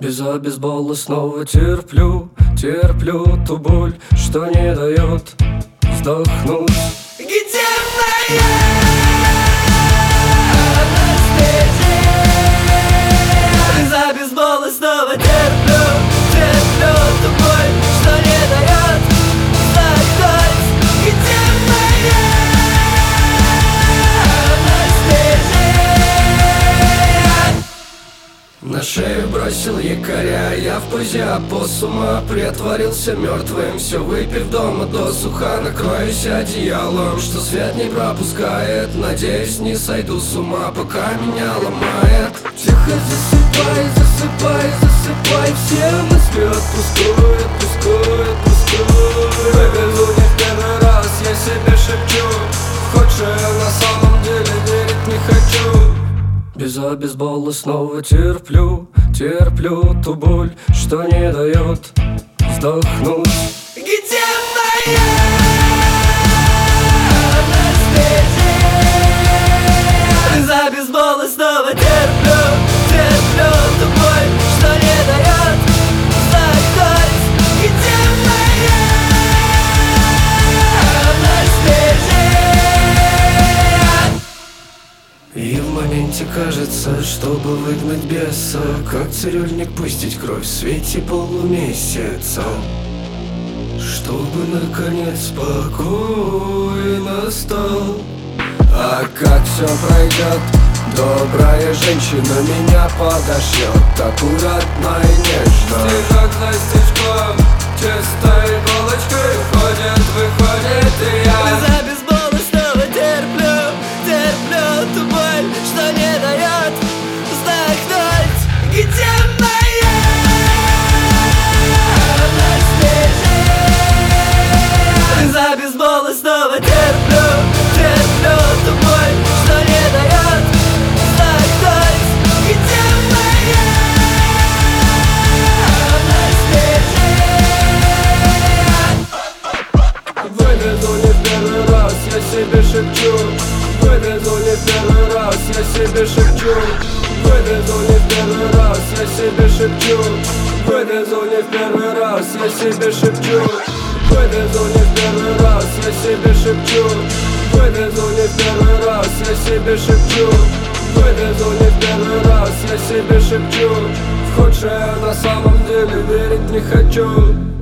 Без обезбола снова терплю ту боль, что не дает вздохнуть. Где моя анестезия? Без обезбола снова терплю ту боль, что не дает вздохнуть. Где моя анестезия? На шею бросил якоря, я в позе опоссума притворился мертвым, все выпив дома досуха. Накроюсь одеялом, что свет не пропускает. Надеюсь, не сойду с ума, пока меня ломает. Тихо засыпай, засыпай, засыпай, все мысли отпускай, отпускай, отпускай. Вывезу не в первый раз, я себе шепчу, худшее на самом деле верить не хочу. Без обезбола снова терплю ту боль, что не дает вздохнуть. Где моя анестезия? Без обезбола снова терплю ту боль, что не дает вздохнуть. Где моя анестезия? И в моменте кажется, чтобы выгнать беса, как цирюльник пустить кровь в свете полумесяца, чтобы наконец покой настал. А как все пройдет, добрая женщина меня подошьет аккуратно и нежно. Стежок за стежком, чистой иголочкой входит, выходит и я. Без обезбола снова терплю ту боль, что не дает вздохнуть. Где моя анестезия? Без обезбола снова терплю ту боль, что не дает вздохнуть. Где моя анестезия? Вывезу не в первый раз, я себе шепчу. Вывезу не в первый раз, я себе шепчу. Вывезу не в первый раз, я себе шепчу. Вывезу не в первый раз, я себе шепчу. Вывезу не в первый раз, я себе шепчу. Вывезу не в первый раз, я себе шепчу. Вывезу не в первый раз, я себе шепчу. В худшее на самом деле верить не хочу.